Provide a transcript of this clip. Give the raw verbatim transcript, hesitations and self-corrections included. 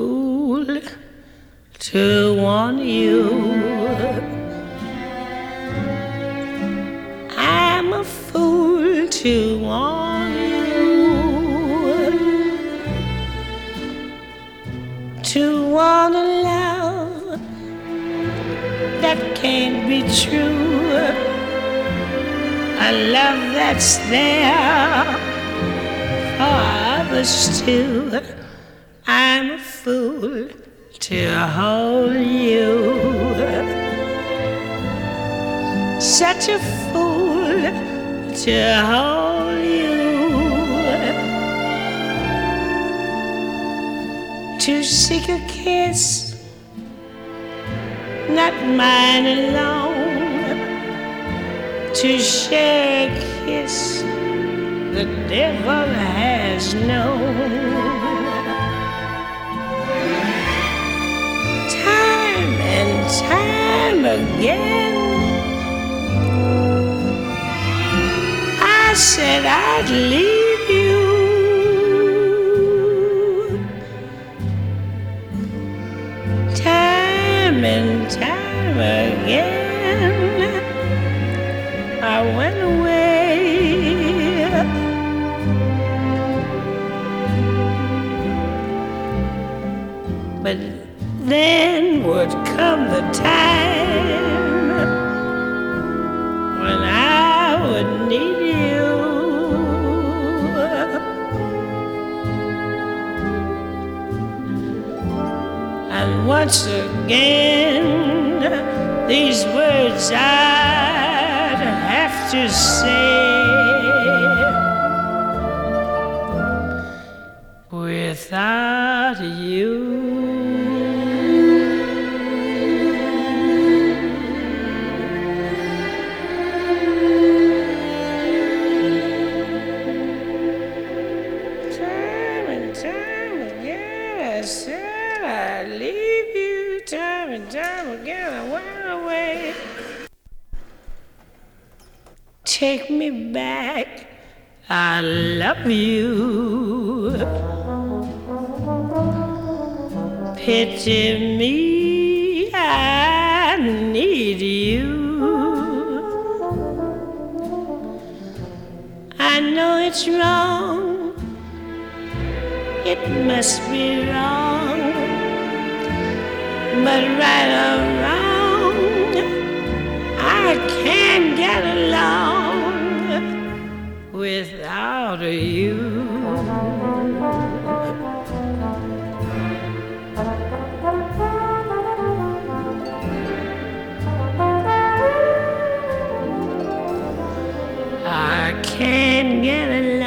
fool to want you. I'm a fool to want you, to want a love that can't be true, a love that's there for others too. I'm a fool to hold you, such a fool to hold you, to seek a kiss, not mine alone, to share a kiss the devil has known. Time and time again I said I'd leave you. Time and time again I went away, but then would come the time when I would need you, and once again these words I'd have to say, without you I said I'd leave you. Time and time again I went away. Take me back, I love you. Pity me, I need you. I know it's wrong, it must be wrong, but right or wrong, I can't get along without you. I can't get along